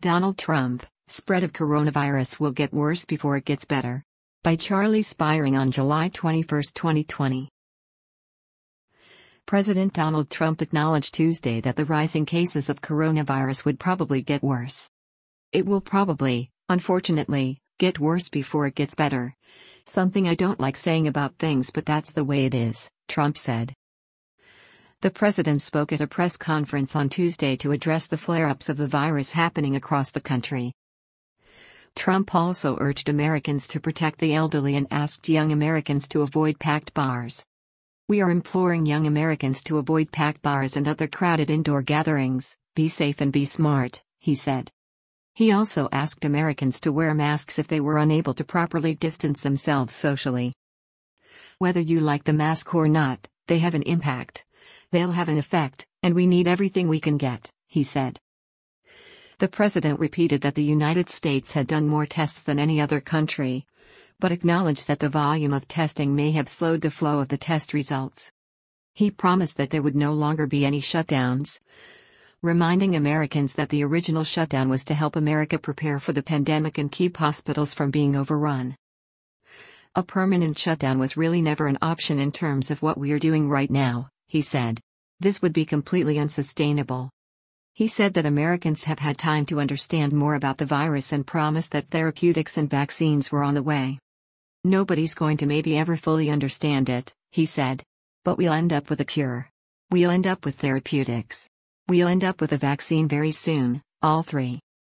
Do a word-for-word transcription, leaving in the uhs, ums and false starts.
Donald Trump, spread of coronavirus will get worse before it gets better. By Charlie Spiring on July twenty-first, twenty twenty. President Donald Trump acknowledged Tuesday that the rising cases of coronavirus would probably get worse. It will probably, unfortunately, get worse before it gets better. Something I don't like saying about things, but that's the way it is, Trump said. The president spoke at a press conference on Tuesday to address the flare-ups of the virus happening across the country. Trump also urged Americans to protect the elderly and asked young Americans to avoid packed bars. "We are imploring young Americans to avoid packed bars and other crowded indoor gatherings, be safe and be smart," he said. He also asked Americans to wear masks if they were unable to properly distance themselves socially. "Whether you like the mask or not, they have an impact. They'll have an effect, and we need everything we can get," he said. The president repeated that the United States had done more tests than any other country, but acknowledged that the volume of testing may have slowed the flow of the test results. He promised that there would no longer be any shutdowns, reminding Americans that the original shutdown was to help America prepare for the pandemic and keep hospitals from being overrun. "A permanent shutdown was really never an option in terms of what we are doing right now," he said. "This would be completely unsustainable." He said that Americans have had time to understand more about the virus and promised that therapeutics and vaccines were on the way. "Nobody's going to maybe ever fully understand it," he said. "But we'll end up with a cure. We'll end up with therapeutics. We'll end up with a vaccine very soon, all three."